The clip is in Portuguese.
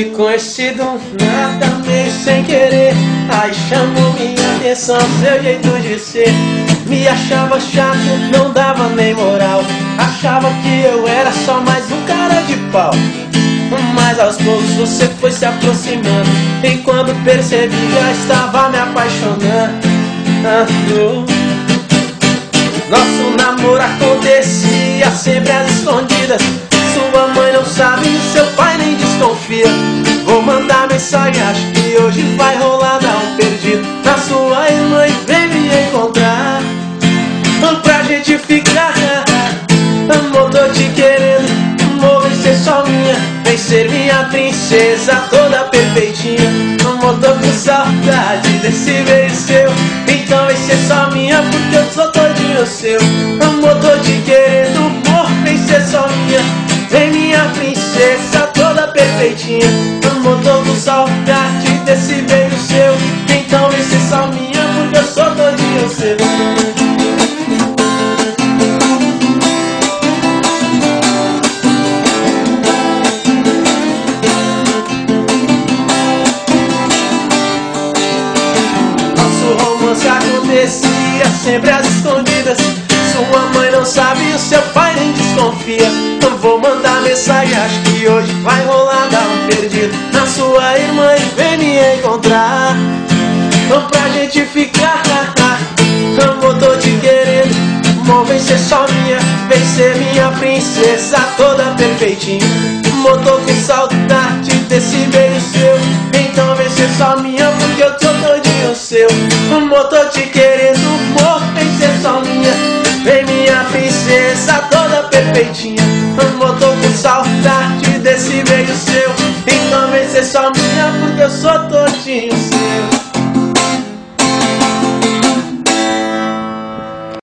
te conheci do nada, meio sem querer. Aí chamou minha atenção seu jeito de ser. Me achava chato, não dava nem moral. Achava que eu era só mais um cara de pau. Mas aos poucos você foi se aproximando, e quando percebi já estava me apaixonando. Nosso namoro acontecia sempre às escondidas. Sua mãe não sabe e seu pai nem desconfia. Vou mandar mensagem, acho que hoje vai rolar, dar um perdido na sua irmã e vem me encontrar pra gente ficar. Amor, tô te querendo, amor, vem ser só minha, vem ser minha princesa toda perfeitinha. Amor, tô com saudade desse beijo seu, então vem ser só minha porque eu sou todinho seu. Amor, tô te querendo, amor, vem ser só minha, vem minha princesa toda perfeitinha. Amor, tô com saudade desse beijo seu, então vem ser só minha porque eu sou todinho seu. Se acontecia sempre às escondidas. Sua mãe não sabe e o seu pai nem desconfia. Não vou mandar mensagem, acho que hoje vai rolar, dar um perdido na sua irmã e vem me encontrar pra gente ficar. Amor, tô te querendo, amor, vem ser só minha, vem ser minha princesa toda perfeitinha. Amor, tô com saudade desse beijo seu, então vem ser só minha porque eu tô todinho seu. Amor, tô te querendo, amor, vem ser só minha, vem minha princesa toda perfeitinha. Amor, tô com saudade desse beijo seu, então vem ser só minha porque eu sou todinho seu.